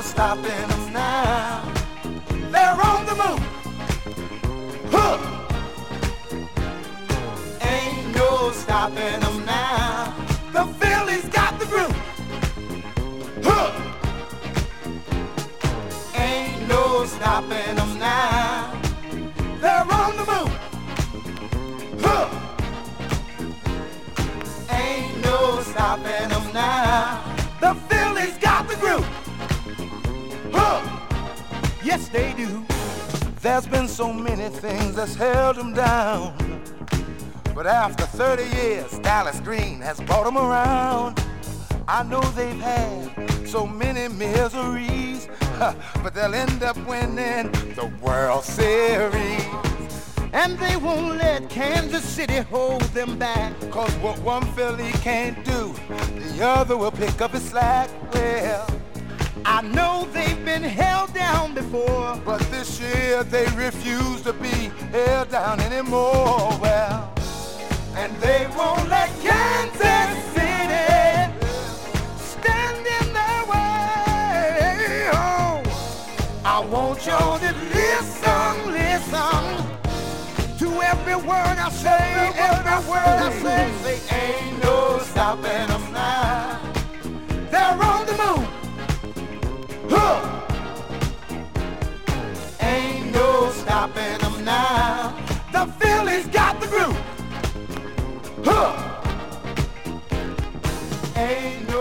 stopping them now. They're on the move. Huh. Ain't no stopping them now. The Phillies got the groove. Huh. Ain't no stopping them now. They're on the move. Huh. Ain't no stopping them now. The Phillies got the groove. Huh. Yes, they do. There's been so many things that's held them down. But after 30 years, Dallas Green has brought them around. I know they've had so many miseries, but they'll end up winning the World Series. And they won't let Kansas City hold them back. Cause what one Philly can't do, the other will pick up his slack. Well, I know they've been held down before, but this year they refuse to be held down anymore. Well, and they won't let Kansas City stand in their way. Oh, I want y'all to listen, listen to every word I say, every word I say. Say, ain't no stopping them now. They're on the move. Huh. Ain't no stopping them now. The Phillies got the groove. Huh. Ain't no